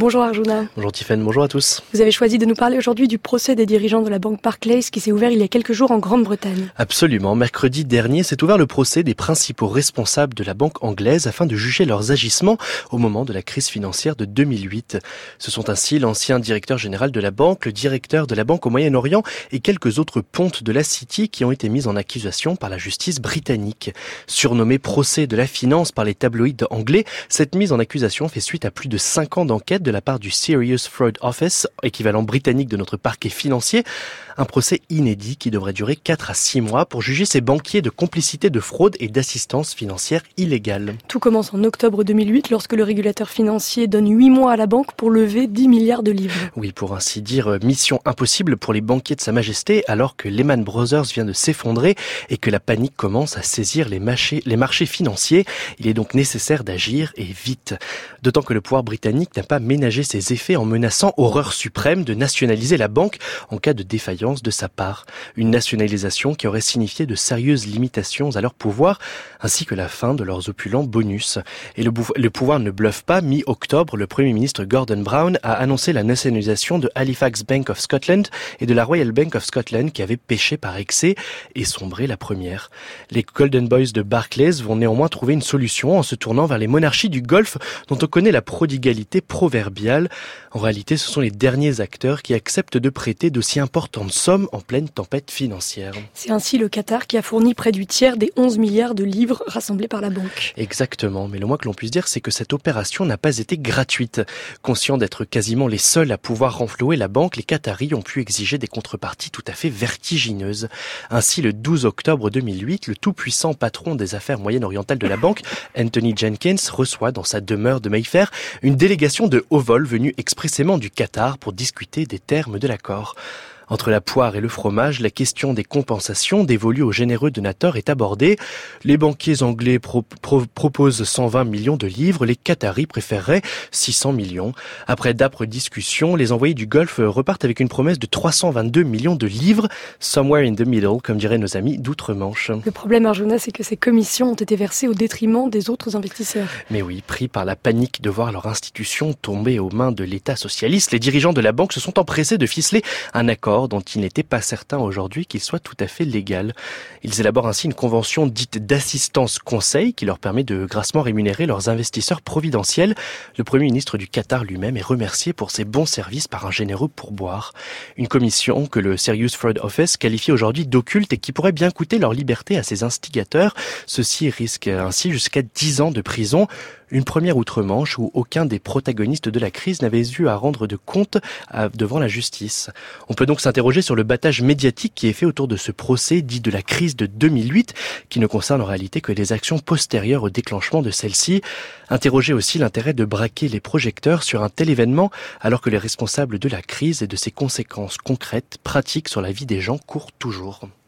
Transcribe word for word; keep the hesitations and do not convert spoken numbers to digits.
Bonjour Arjuna. Bonjour Tiffaine, bonjour à tous. Vous avez choisi de nous parler aujourd'hui du procès des dirigeants de la banque Barclays qui s'est ouvert il y a quelques jours en Grande-Bretagne. Absolument. Mercredi dernier s'est ouvert le procès des principaux responsables de la banque anglaise afin de juger leurs agissements au moment de la crise financière de deux mille huit. Ce sont ainsi l'ancien directeur général de la banque, le directeur de la banque au Moyen-Orient et quelques autres pontes de la City qui ont été mis en accusation par la justice britannique. Surnommé procès de la finance par les tabloïds anglais, cette mise en accusation fait suite à plus de cinq ans d'enquête de la part du Serious Fraud Office, équivalent britannique de notre parquet financier. Un procès inédit qui devrait durer quatre à six mois pour juger ces banquiers de complicité de fraude et d'assistance financière illégale. Tout commence en octobre deux mille huit lorsque le régulateur financier donne huit mois à la banque pour lever dix milliards de livres. Oui, pour ainsi dire, mission impossible pour les banquiers de Sa Majesté alors que Lehman Brothers vient de s'effondrer et que la panique commence à saisir les marchés, les marchés financiers. Il est donc nécessaire d'agir et vite. D'autant que le pouvoir britannique n'a pas ménagé ses effets en menaçant, horreur suprême, de nationaliser la banque en cas de défaillance de sa part. Une nationalisation qui aurait signifié de sérieuses limitations à leur pouvoir, ainsi que la fin de leurs opulents bonus. Et le, bou- le pouvoir ne bluffe pas. Mi-octobre, le Premier ministre Gordon Brown a annoncé la nationalisation de Halifax Bank of Scotland et de la Royal Bank of Scotland qui avait péché par excès et sombré la première. Les Golden Boys de Barclays vont néanmoins trouver une solution en se tournant vers les monarchies du Golfe dont on connaît la prodigalité proverbiale. En réalité, ce sont les derniers acteurs qui acceptent de prêter d'aussi importantes sommes en pleine tempête financière. C'est ainsi le Qatar qui a fourni près du tiers des onze milliards de livres rassemblés par la banque. Exactement, mais le moins que l'on puisse dire, c'est que cette opération n'a pas été gratuite. Conscients d'être quasiment les seuls à pouvoir renflouer la banque, les Qataris ont pu exiger des contreparties tout à fait vertigineuses. Ainsi, le douze octobre deux mille huit, le tout-puissant patron des affaires moyen-orientales de la banque, Anthony Jenkins, reçoit dans sa demeure de Mayfair une délégation de haut vol venue expressément du Qatar pour discuter des termes de l'accord. Entre la poire et le fromage, la question des compensations dévolues aux généreux donateurs est abordée. Les banquiers anglais pro- pro- proposent cent vingt millions de livres, les Qataris préféreraient six cents millions. Après d'âpres discussions, les envoyés du Golfe repartent avec une promesse de trois cent vingt-deux millions de livres, somewhere in the middle, comme diraient nos amis d'outre-Manche. Le problème, Arjuna, c'est que ces commissions ont été versées au détriment des autres investisseurs. Mais oui, pris par la panique de voir leur institution tomber aux mains de l'État socialiste, les dirigeants de la banque se sont empressés de ficeler un accord dont il n'était pas certain aujourd'hui qu'il soit tout à fait légal. Ils élaborent ainsi une convention dite d'assistance conseil qui leur permet de grassement rémunérer leurs investisseurs providentiels. Le Premier ministre du Qatar lui-même est remercié pour ses bons services par un généreux pourboire. Une commission que le Serious Fraud Office qualifie aujourd'hui d'occulte et qui pourrait bien coûter leur liberté à ses instigateurs. Ceux-ci risquent ainsi jusqu'à dix ans de prison. Une première outre-Manche où aucun des protagonistes de la crise n'avait eu à rendre de compte à, devant la justice. On peut donc s'interroger sur le battage médiatique qui est fait autour de ce procès dit de la crise de deux mille huit, qui ne concerne en réalité que les actions postérieures au déclenchement de celle-ci. Interroger aussi l'intérêt de braquer les projecteurs sur un tel événement alors que les responsables de la crise et de ses conséquences concrètes, pratiques sur la vie des gens courent toujours.